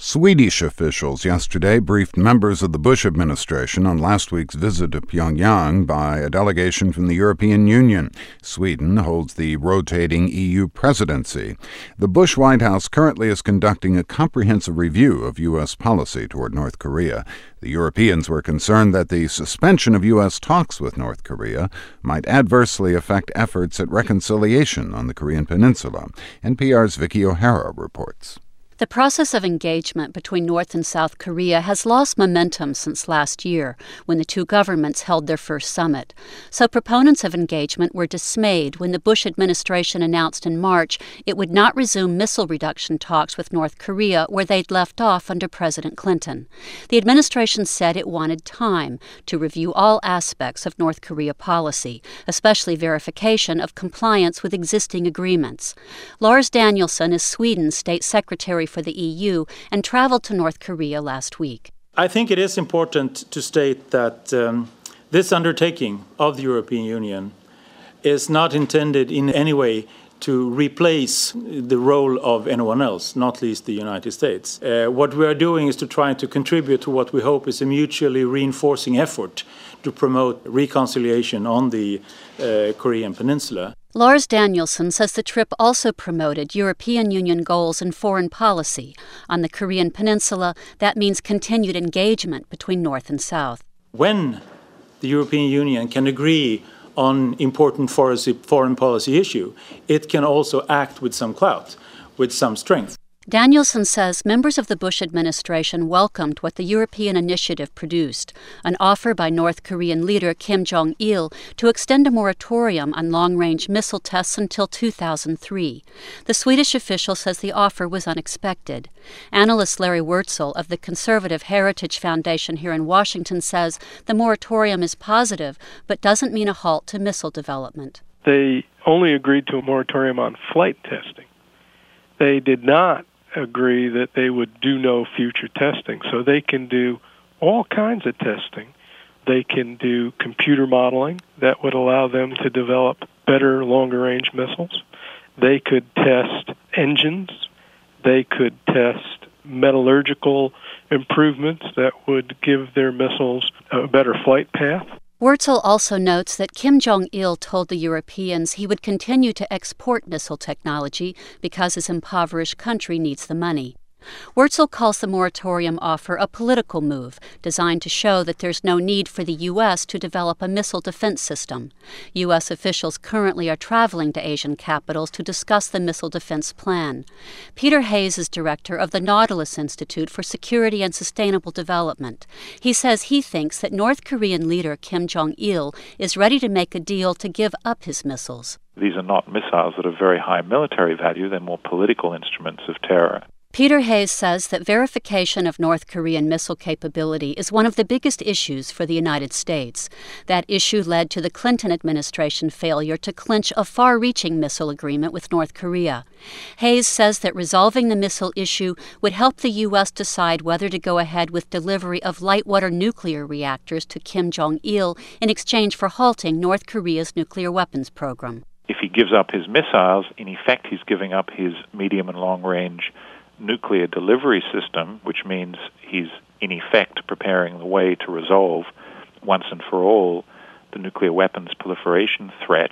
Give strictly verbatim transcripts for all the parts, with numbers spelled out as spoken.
Swedish officials yesterday briefed members of the Bush administration on last week's visit to Pyongyang by a delegation from the European Union. Sweden holds the rotating E U presidency. The Bush White House currently is conducting a comprehensive review of U S policy toward North Korea. The Europeans were concerned that the suspension of U S talks with North Korea might adversely affect efforts at reconciliation on the Korean Peninsula. N P R's Vicky O'Hara reports. The process of engagement between North and South Korea has lost momentum since last year, when the two governments held their first summit. So proponents of engagement were dismayed when the Bush administration announced in March it would not resume missile reduction talks with North Korea where they'd left off under President Clinton. The administration said it wanted time to review all aspects of North Korea policy, especially verification of compliance with existing agreements. Lars Danielsson is Sweden's state secretary for the E U and traveled to North Korea last week. I think it is important to state that um, this undertaking of the European Union is not intended in any way to replace the role of anyone else, not least the United States. Uh, what we are doing is to try to contribute to what we hope is a mutually reinforcing effort to promote reconciliation on the uh, Korean Peninsula. Lars Danielsson says the trip also promoted European Union goals in foreign policy. On the Korean Peninsula, that means continued engagement between North and South. When the European Union can agree on important foreign policy issue, it can also act with some clout, with some strength. Danielsson says members of the Bush administration welcomed what the European initiative produced, an offer by North Korean leader Kim Jong-il to extend a moratorium on long-range missile tests until two thousand three. The Swedish official says the offer was unexpected. Analyst Larry Wurtzel of the Conservative Heritage Foundation here in Washington says the moratorium is positive, but doesn't mean a halt to missile development. They only agreed to a moratorium on flight testing. They did not agree that they would do no future testing. So they can do all kinds of testing. They can do computer modeling that would allow them to develop better, longer-range missiles. They could test engines. They could test metallurgical improvements that would give their missiles a better flight path. Wurtzel also notes that Kim Jong-il told the Europeans he would continue to export missile technology because his impoverished country needs the money. Wurtzel calls the moratorium offer a political move designed to show that there's no need for the U S to develop a missile defense system. U S officials currently are traveling to Asian capitals to discuss the missile defense plan. Peter Hayes is director of the Nautilus Institute for Security and Sustainable Development. He says he thinks that North Korean leader Kim Jong-il is ready to make a deal to give up his missiles. These are not missiles that have very high military value. They're more political instruments of terror. Peter Hayes says that verification of North Korean missile capability is one of the biggest issues for the United States. That issue led to the Clinton administration failure to clinch a far-reaching missile agreement with North Korea. Hayes says that resolving the missile issue would help the U S decide whether to go ahead with delivery of light-water nuclear reactors to Kim Jong-il in exchange for halting North Korea's nuclear weapons program. If he gives up his missiles, in effect he's giving up his medium and long-range nuclear delivery system, which means he's in effect preparing the way to resolve once and for all the nuclear weapons proliferation threat.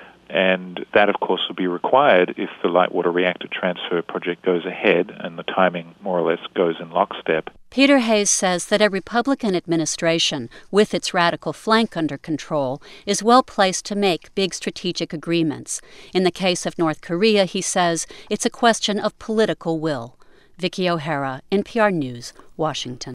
And that, of course, will be required if the light water reactor transfer project goes ahead and the timing more or less goes in lockstep. Peter Hayes says that a Republican administration, with its radical flank under control, is well placed to make big strategic agreements. In the case of North Korea, he says, it's a question of political will. Vicky O'Hara, N P R News, Washington.